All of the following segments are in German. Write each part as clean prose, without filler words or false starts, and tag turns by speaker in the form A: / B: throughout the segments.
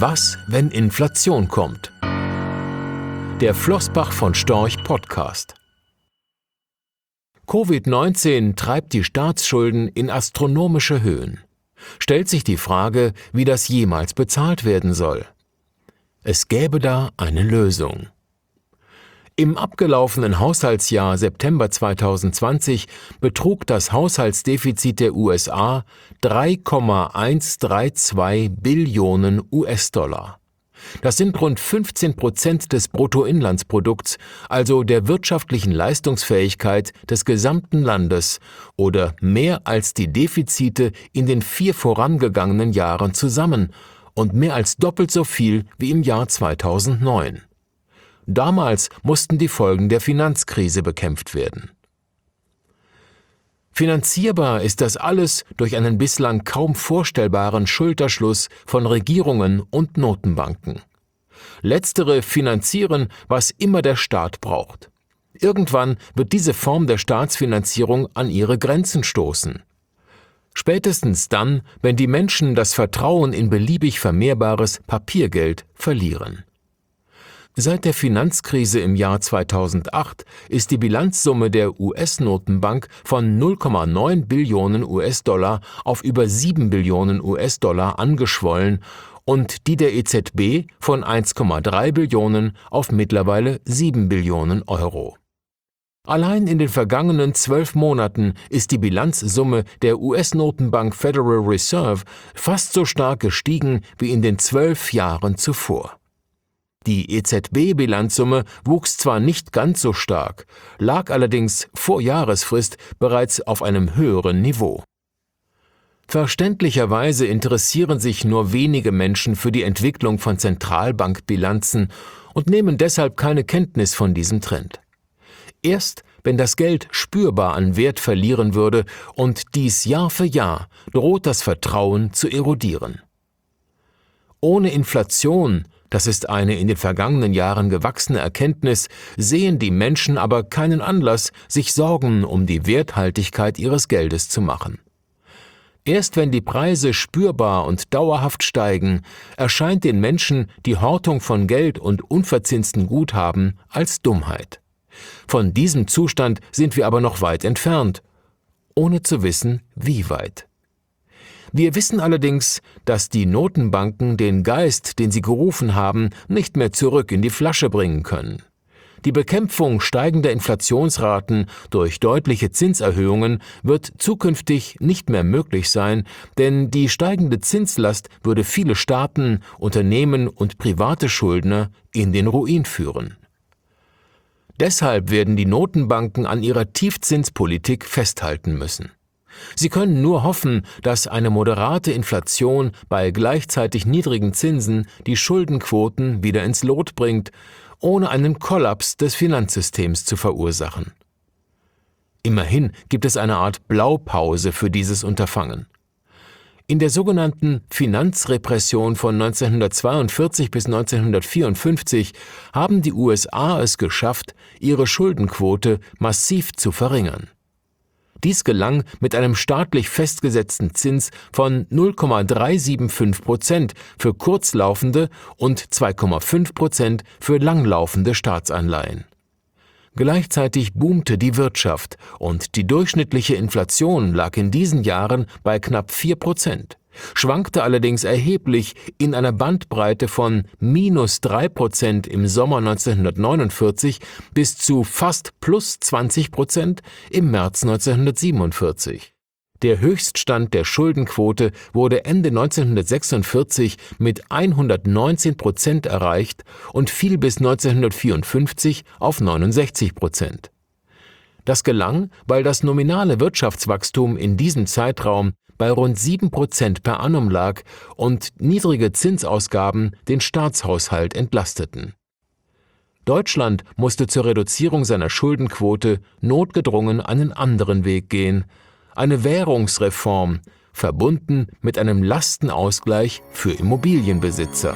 A: Was, wenn Inflation kommt? Der Flossbach von Storch Podcast. Covid-19 treibt die Staatsschulden in astronomische Höhen. Stellt sich die Frage, wie das jemals bezahlt werden soll. Es gäbe da eine Lösung. Im abgelaufenen Haushaltsjahr September 2020 betrug das Haushaltsdefizit der USA 3,132 Billionen US-Dollar. Das sind rund 15% des Bruttoinlandsprodukts, also der wirtschaftlichen Leistungsfähigkeit des gesamten Landes oder mehr als die Defizite in den 4 vorangegangenen Jahren zusammen und mehr als doppelt so viel wie im Jahr 2009. Damals mussten die Folgen der Finanzkrise bekämpft werden. Finanzierbar ist das alles durch einen bislang kaum vorstellbaren Schulterschluss von Regierungen und Notenbanken. Letztere finanzieren, was immer der Staat braucht. Irgendwann wird diese Form der Staatsfinanzierung an ihre Grenzen stoßen. Spätestens dann, wenn die Menschen das Vertrauen in beliebig vermehrbares Papiergeld verlieren. Seit der Finanzkrise im Jahr 2008 ist die Bilanzsumme der US-Notenbank von 0,9 Billionen US-Dollar auf über 7 Billionen US-Dollar angeschwollen und die der EZB von 1,3 Billionen auf mittlerweile 7 Billionen Euro. Allein in den vergangenen 12 Monaten ist die Bilanzsumme der US-Notenbank Federal Reserve fast so stark gestiegen wie in den 12 Jahren zuvor. Die EZB-Bilanzsumme wuchs zwar nicht ganz so stark, lag allerdings vor Jahresfrist bereits auf einem höheren Niveau. Verständlicherweise interessieren sich nur wenige Menschen für die Entwicklung von Zentralbankbilanzen und nehmen deshalb keine Kenntnis von diesem Trend. Erst wenn das Geld spürbar an Wert verlieren würde und dies Jahr für Jahr, droht das Vertrauen zu erodieren. Ohne Inflation, das ist eine in den vergangenen Jahren gewachsene Erkenntnis, sehen die Menschen aber keinen Anlass, sich Sorgen um die Werthaltigkeit ihres Geldes zu machen. Erst wenn die Preise spürbar und dauerhaft steigen, erscheint den Menschen die Hortung von Geld und unverzinsten Guthaben als Dummheit. Von diesem Zustand sind wir aber noch weit entfernt, ohne zu wissen, wie weit. Wir wissen allerdings, dass die Notenbanken den Geist, den sie gerufen haben, nicht mehr zurück in die Flasche bringen können. Die Bekämpfung steigender Inflationsraten durch deutliche Zinserhöhungen wird zukünftig nicht mehr möglich sein, denn die steigende Zinslast würde viele Staaten, Unternehmen und private Schuldner in den Ruin führen. Deshalb werden die Notenbanken an ihrer Tiefzinspolitik festhalten müssen. Sie können nur hoffen, dass eine moderate Inflation bei gleichzeitig niedrigen Zinsen die Schuldenquoten wieder ins Lot bringt, ohne einen Kollaps des Finanzsystems zu verursachen. Immerhin gibt es eine Art Blaupause für dieses Unterfangen. In der sogenannten Finanzrepression von 1942 bis 1954 haben die USA es geschafft, ihre Schuldenquote massiv zu verringern. Dies gelang mit einem staatlich festgesetzten Zins von 0,375% für kurzlaufende und 2,5% für langlaufende Staatsanleihen. Gleichzeitig boomte die Wirtschaft und die durchschnittliche Inflation lag in diesen Jahren bei knapp 4%, schwankte allerdings erheblich in einer Bandbreite von -3% im Sommer 1949 bis zu fast +20% im März 1947. Der Höchststand der Schuldenquote wurde Ende 1946 mit 119% erreicht und fiel bis 1954 auf 69%. Das gelang, weil das nominale Wirtschaftswachstum in diesem Zeitraum bei rund 7% per annum lag und niedrige Zinsausgaben den Staatshaushalt entlasteten. Deutschland musste zur Reduzierung seiner Schuldenquote notgedrungen einen anderen Weg gehen: eine Währungsreform, verbunden mit einem Lastenausgleich für Immobilienbesitzer.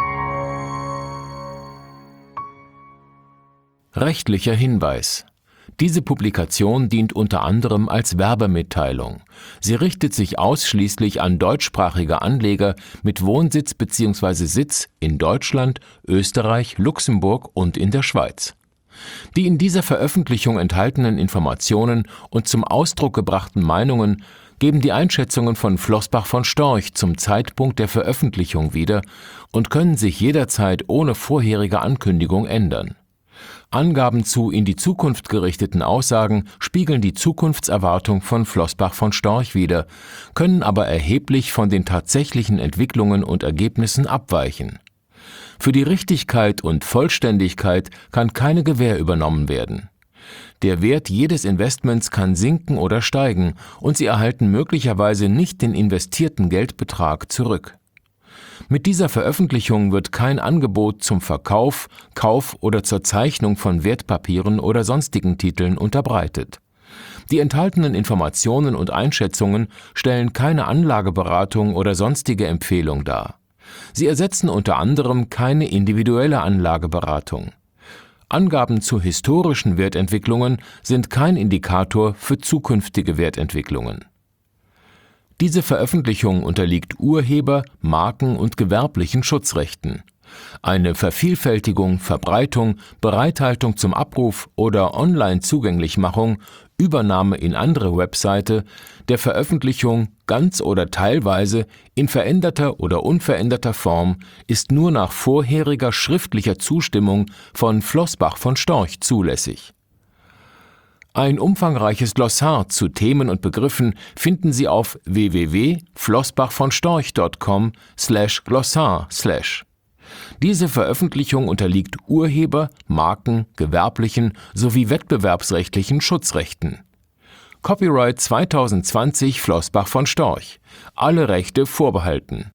A: Rechtlicher Hinweis: Diese Publikation dient unter anderem als Werbemitteilung. Sie richtet sich ausschließlich an deutschsprachige Anleger mit Wohnsitz bzw. Sitz in Deutschland, Österreich, Luxemburg und in der Schweiz. Die in dieser Veröffentlichung enthaltenen Informationen und zum Ausdruck gebrachten Meinungen geben die Einschätzungen von Floßbach von Storch zum Zeitpunkt der Veröffentlichung wieder und können sich jederzeit ohne vorherige Ankündigung ändern. Angaben zu in die Zukunft gerichteten Aussagen spiegeln die Zukunftserwartung von Floßbach von Storch wider, können aber erheblich von den tatsächlichen Entwicklungen und Ergebnissen abweichen. Für die Richtigkeit und Vollständigkeit kann keine Gewähr übernommen werden. Der Wert jedes Investments kann sinken oder steigen und Sie erhalten möglicherweise nicht den investierten Geldbetrag zurück. Mit dieser Veröffentlichung wird kein Angebot zum Verkauf, Kauf oder zur Zeichnung von Wertpapieren oder sonstigen Titeln unterbreitet. Die enthaltenen Informationen und Einschätzungen stellen keine Anlageberatung oder sonstige Empfehlung dar. Sie ersetzen unter anderem keine individuelle Anlageberatung. Angaben zu historischen Wertentwicklungen sind kein Indikator für zukünftige Wertentwicklungen. Diese Veröffentlichung unterliegt Urheber-, Marken- und gewerblichen Schutzrechten. Eine Vervielfältigung, Verbreitung, Bereithaltung zum Abruf oder Online-Zugänglichmachung, Übernahme in andere Webseite, der Veröffentlichung ganz oder teilweise in veränderter oder unveränderter Form ist nur nach vorheriger schriftlicher Zustimmung von Floßbach von Storch zulässig. Ein umfangreiches Glossar zu Themen und Begriffen finden Sie auf www.floßbachvonstorch.com/glossar/. Diese Veröffentlichung unterliegt Urheber-, Marken-, gewerblichen sowie wettbewerbsrechtlichen Schutzrechten. Copyright 2020 Floßbach von Storch. Alle Rechte vorbehalten.